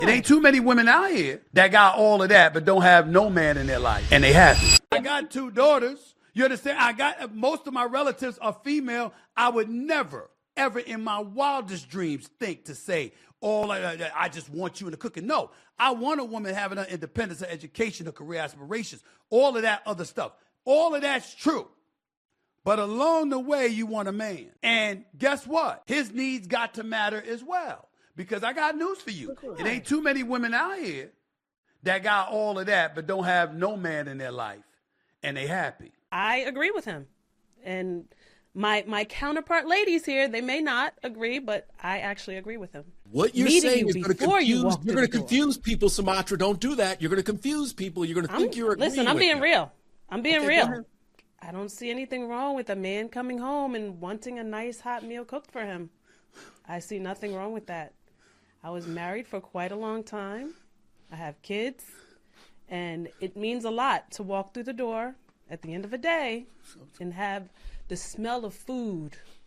It ain't too many women out here that got all of that but don't have no man in their life, and they happy. I got 2 daughters. You understand? I got most of my relatives are female. I would never, ever in my wildest dreams think to say, I just want you in the cooking. No, I want a woman having her independence, her education, her career aspirations, all of that other stuff. All of that's true. But along the way, you want a man. And guess what? His needs got to matter as well. Because I got news for you. It ain't too many women out here that got all of that but don't have no man in their life, and they happy. I agree with him. And my counterpart ladies here, they may not agree, but I actually agree with him. What you're saying is going to confuse people, Sumatra. Don't do that. You're going to confuse people. You're going to think you're agreeing. Listen, I'm being real. I'm being real. Go ahead. I don't see anything wrong with a man coming home and wanting a nice hot meal cooked for him. I see nothing wrong with that. I was married for quite a long time. I have kids, and it means a lot to walk through the door at the end of a day and have the smell of food